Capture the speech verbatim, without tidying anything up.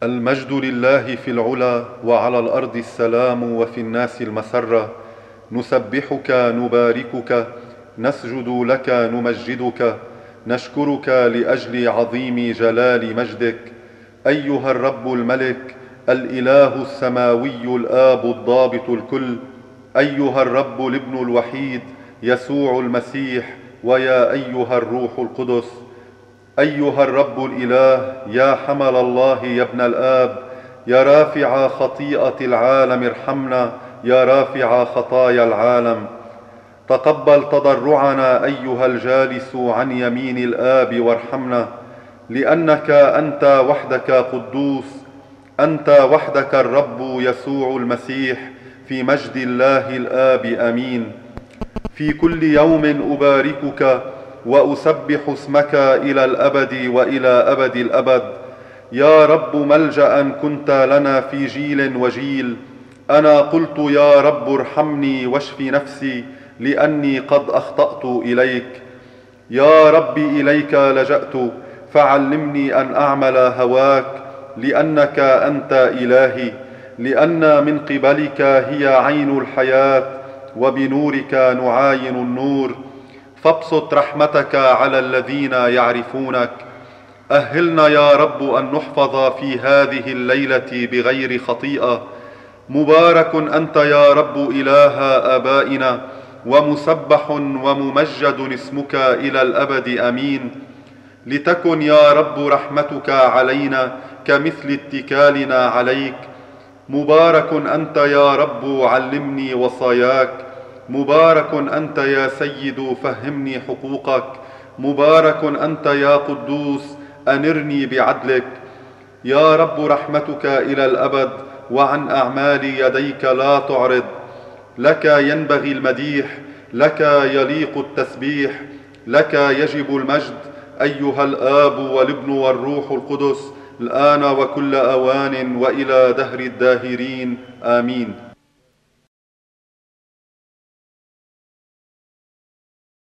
المجد لله في العلا، وعلى الأرض السلام، وفي الناس المسرة. نسبحك نباركك، نسجد لك نمجدك، نشكرك لأجل عظيم جلال مجدك. أيها الرب الملك، الإله السماوي الآب الضابط الكل، أيها الرب الابن الوحيد يسوع المسيح، ويا أيها الروح القدس. أيها الرب الإله، يا حمل الله يا ابن الآب، يا رافع خطيئة العالم ارحمنا، يا رافع خطايا العالم. تقبل تضرعنا أيها الجالس عن يمين الآب وارحمنا، لأنك أنت وحدك قدوس، أنت وحدك الرب يسوع المسيح، في مجد الله الآب آمين. في كل يوم أباركك وأسبح اسمك إلى الأبد وإلى أبد الأبد. يا رب ملجأ كنت لنا في جيل وجيل. أنا قلت يا رب ارحمني واشف نفسي، لأني قد أخطأت إليك. يا رب إليك لجأت، فعلمني أن أعمل هواك، لأنك أنت إلهي. لأن من قبلك هي عين الحياة، وبنورك نعاين النور. فابسط رحمتك على الذين يعرفونك. أهلنا يا رب أن نحفظ في هذه الليلة بغير خطيئة. مبارك أنت يا رب إله آبائنا، ومسبح وممجد اسمك إلى الأبد آمين. لتكن يا رب رحمتك علينا كمثل اتكالنا عليك. مبارك أنت يا رب، علمني وصاياك. مبارك أنت يا سيد، فهمني حقوقك. مبارك أنت يا قدوس، أنرني بعدلك. يا رب رحمتك إلى الأبد، وعن أعمال يديك لا تعرض. لك ينبغي المديح، لك يليق التسبيح، لك يجب المجد، أيها الآب والابن والروح القدس، الآن وكل أوان وإلى دهر الداهرين آمين.